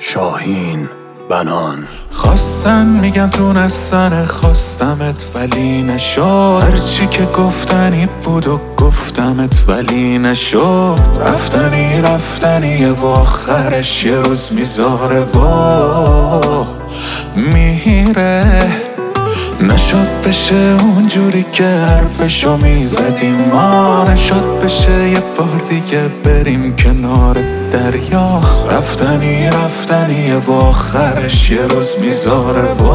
شاهین بنان. خواستن میگن تونستن خواستمت ولی نشد، هرچی که گفتنی بود و گفتمت ولی نشد. رفتنی و آخرش یه روز میذاره و میره. نشد بشه اونجوری که حرفشو میزدیم ما، نشد بشه یه بار دیگه بریم کنار دریا. رفتنی و آخرش یه روز میذاره و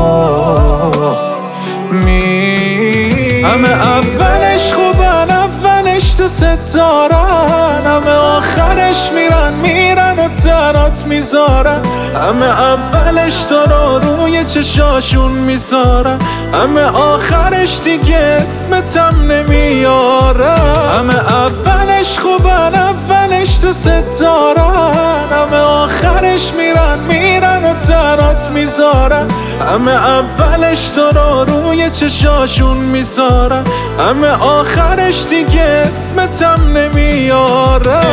همه اولش خوبن، اولش دوست دارن، همه آخرش میرن و تنات میذارن. همه اولش تو رو روی چشاشون میذارن، همه آخرش دیگه اسمتم نمیارن. همه اولش خوبن، اولش دوست دارن، همه آخرش میرن و تنات میذارن. همه اولش تو رو روی چشاشون میذارن، همه آخرش دیگه اسمتم نمیارن.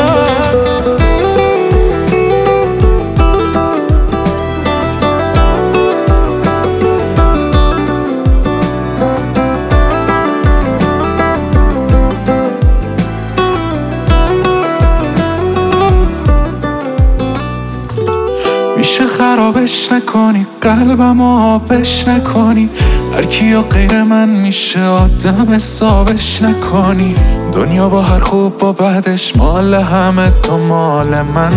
میشه خرابش نکنی، قلبم آبش نکنی، هر کیو غیر من میشه آدم حسابش نکنی. دنیا با هر خوب و بدش مال همه، تو مال من.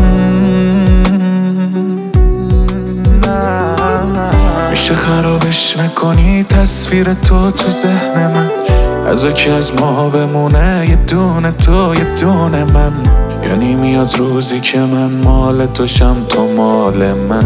میشه خرابش نکنی تصویر تو ذهن من، از یکی از ما بمونه یه دونه تو یه دونه من. یعنی میاد روزی که من مال تو شم تو مال من.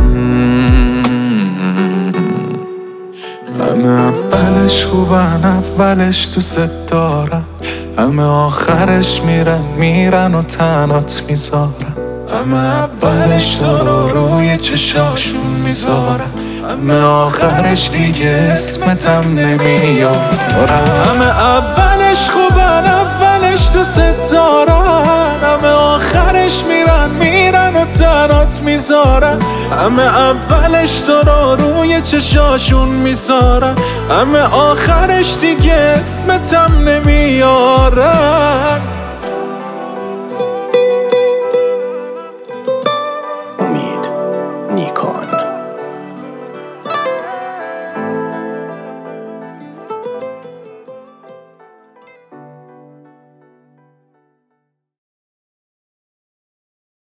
همه اولش خوبن، اولش دوست دارن، همه آخرش میرن و تنات میذارن. همه اولش تو رو روی چشاشون میذارن، همه آخرش دیگه اسمتم نمیارن. همه اولش خوبن، اولش دوست دارن، همه آخرش میرن و تنات میذارن. همه اولش تو رو روی چشاشون میذارن، همه آخرش دیگه اسمتم نمیارن.